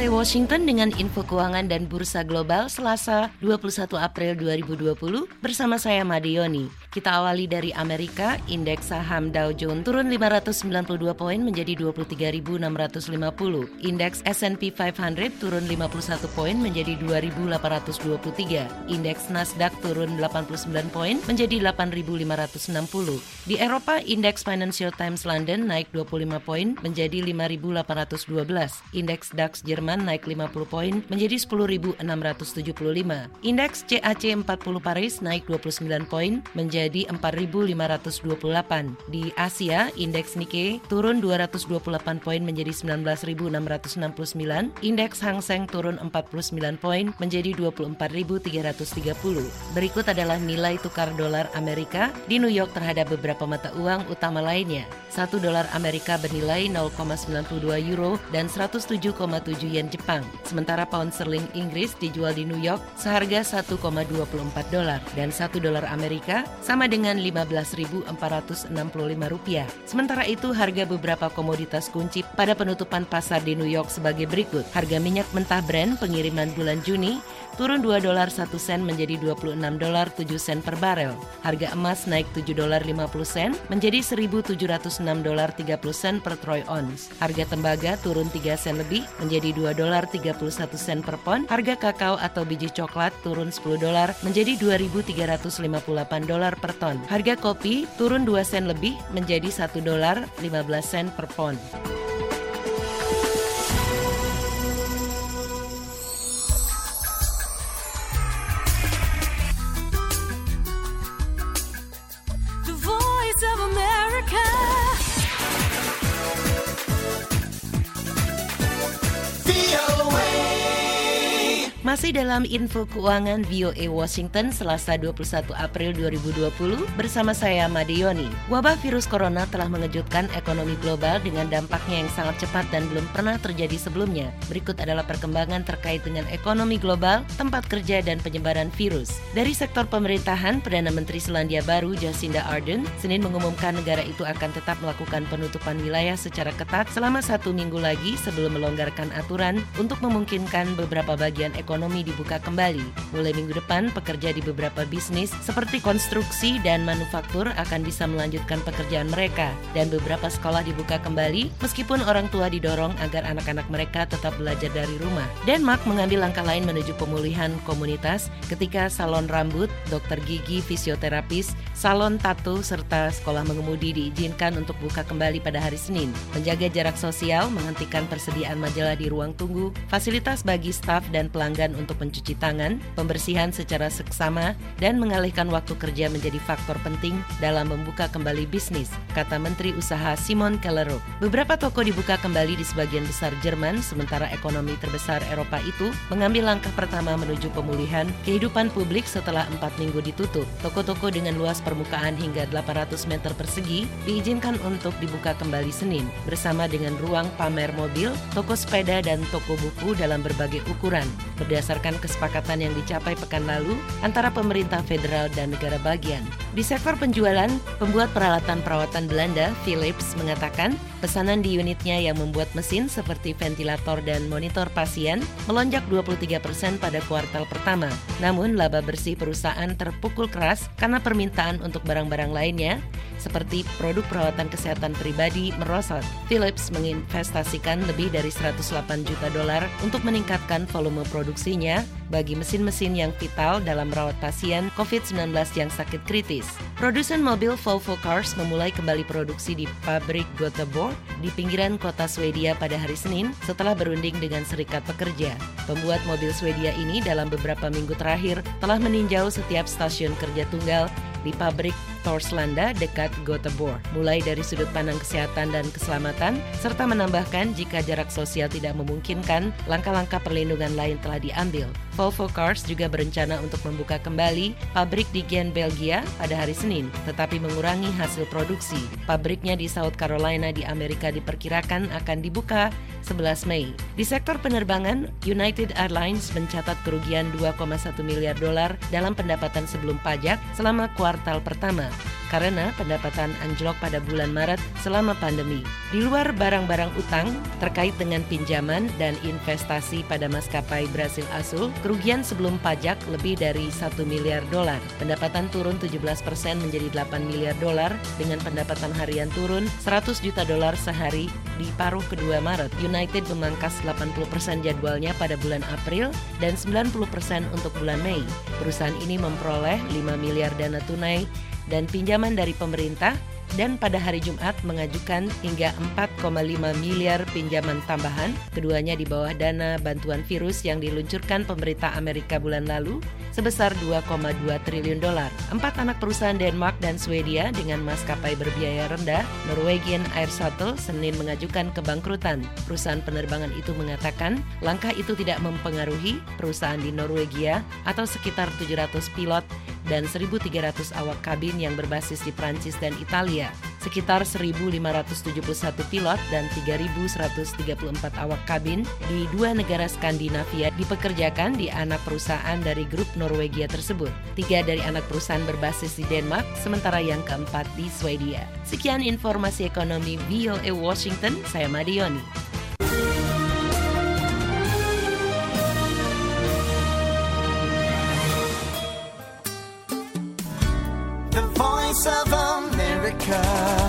VOA Washington dengan info keuangan dan bursa global Selasa 21 April 2020 bersama saya Madioni. Kita awali dari Amerika, indeks saham Dow Jones turun 592 poin menjadi 23.650. Indeks S&P 500 turun 51 poin menjadi 2.823. Indeks Nasdaq turun 89 poin menjadi 8.560. Di Eropa, indeks Financial Times London naik 25 poin menjadi 5.812. Indeks DAX Jerman naik 50 poin menjadi 10.675. Indeks CAC 40 Paris naik 29 poin menjadi 4.528. Di Asia, indeks Nikkei turun 228 poin menjadi 19.669. Indeks Hang Seng turun 49 poin menjadi 24.330. Berikut adalah nilai tukar dolar Amerika di New York terhadap beberapa mata uang utama lainnya. 1 dolar Amerika bernilai 0,92 euro dan 107,7 yen Jepang. Sementara pound sterling Inggris dijual di New York seharga 1,24 dolar dan 1 dolar Amerika sama dengan 15.465 rupiah. Sementara itu harga beberapa komoditas kunci pada penutupan pasar di New York sebagai berikut. Harga minyak mentah Brent pengiriman bulan Juni turun 2 dolar 1 sen menjadi 26 dolar 7 sen per barel. Harga emas naik 7 dolar 50 sen menjadi 1.706 dolar 30 sen per troy ounce. Harga tembaga turun 3 sen lebih menjadi 2 dolar 31 sen per pon. Harga kakao atau biji coklat turun 10 dolar menjadi 2.358 dolar per ton. Harga kopi turun 2 sen lebih menjadi 1 dolar 15 sen per pon. Masih dalam info keuangan VOA Washington Selasa 21 April 2020 bersama saya Madioni. Wabah virus corona telah mengejutkan ekonomi global dengan dampaknya yang sangat cepat dan belum pernah terjadi sebelumnya. Berikut adalah perkembangan terkait dengan ekonomi global, tempat kerja dan penyebaran virus. Dari sektor pemerintahan, Perdana Menteri Selandia Baru Jacinda Ardern Senin mengumumkan negara itu akan tetap melakukan penutupan wilayah secara ketat selama 1 minggu lagi sebelum melonggarkan aturan untuk memungkinkan beberapa bagian ekonomi dibuka kembali. Mulai minggu depan, pekerja di beberapa bisnis seperti konstruksi dan manufaktur akan bisa melanjutkan pekerjaan mereka dan beberapa sekolah dibuka kembali meskipun orang tua didorong agar anak-anak mereka tetap belajar dari rumah. Denmark mengambil langkah lain menuju pemulihan komunitas ketika salon rambut, dokter gigi, fisioterapis, salon tato serta sekolah mengemudi diizinkan untuk buka kembali pada hari Senin. Menjaga jarak sosial, menghentikan persediaan majalah di ruang tunggu, fasilitas bagi staf dan pelanggan untuk mencuci tangan, pembersihan secara seksama, dan mengalihkan waktu kerja menjadi faktor penting dalam membuka kembali bisnis, kata Menteri Usaha Simon Kellerup. Beberapa toko dibuka kembali di sebagian besar Jerman, sementara ekonomi terbesar Eropa itu mengambil langkah pertama menuju pemulihan kehidupan publik setelah 4 minggu ditutup. Toko-toko dengan luas permukaan hingga 800 meter persegi diizinkan untuk dibuka kembali Senin, bersama dengan ruang pamer mobil, toko sepeda, dan toko buku dalam berbagai ukuran. Berdasarkan kesepakatan yang dicapai pekan lalu antara pemerintah federal dan negara bagian. Di sektor penjualan, pembuat peralatan perawatan Belanda, Philips, mengatakan pesanan di unitnya yang membuat mesin seperti ventilator dan monitor pasien melonjak 23% pada kuartal pertama. Namun, laba bersih perusahaan terpukul keras karena permintaan untuk barang-barang lainnya, seperti produk perawatan kesehatan pribadi, merosot. Philips menginvestasikan lebih dari 108 juta dolar untuk meningkatkan volume produksinya bagi mesin-mesin yang vital dalam merawat pasien COVID-19 yang sakit kritis. Produsen mobil Volvo Cars memulai kembali produksi di pabrik Göteborg di pinggiran kota Swedia pada hari Senin setelah berunding dengan serikat pekerja. Pembuat mobil Swedia ini dalam beberapa minggu terakhir telah meninjau setiap stasiun kerja tunggal di pabrik Torslanda dekat Göteborg, mulai dari sudut pandang kesehatan dan keselamatan, serta menambahkan jika jarak sosial tidak memungkinkan, langkah-langkah perlindungan lain telah diambil. Volvo Cars juga berencana untuk membuka kembali pabrik di Gent, Belgia pada hari Senin, tetapi mengurangi hasil produksi. Pabriknya di South Carolina di Amerika diperkirakan akan dibuka 11 Mei. Di sektor penerbangan, United Airlines mencatat kerugian 2,1 miliar dolar dalam pendapatan sebelum pajak selama kuartal pertama. karena pendapatan anjlok pada bulan Maret selama pandemi. Di luar barang-barang utang terkait dengan pinjaman dan investasi pada maskapai Brasil Azul, kerugian sebelum pajak lebih dari 1 miliar dolar. Pendapatan turun 17% menjadi 8 miliar dolar dengan pendapatan harian turun 100 juta dolar sehari di paruh kedua Maret. United memangkas 80% jadwalnya pada bulan April dan 90% untuk bulan Mei. Perusahaan ini memperoleh 5 miliar dana tunai dan pinjaman dari pemerintah dan pada hari Jumat mengajukan hingga 4,5 miliar pinjaman tambahan. Keduanya di bawah dana bantuan virus yang diluncurkan pemerintah Amerika bulan lalu sebesar 2,2 triliun dolar. 4 anak perusahaan Denmark dan Swedia dengan maskapai berbiaya rendah, Norwegian Air Shuttle, Senin mengajukan kebangkrutan. Perusahaan penerbangan itu mengatakan langkah itu tidak mempengaruhi perusahaan di Norwegia atau sekitar 700 pilot dan 1.300 awak kabin yang berbasis di Prancis dan Italia. Sekitar 1.571 pilot dan 3.134 awak kabin di 2 negara Skandinavia dipekerjakan di anak perusahaan dari grup Norwegia tersebut. 3 dari anak perusahaan berbasis di Denmark, sementara yang keempat di Swedia. Sekian informasi ekonomi VOA Washington, saya Madioni. The Voice of America.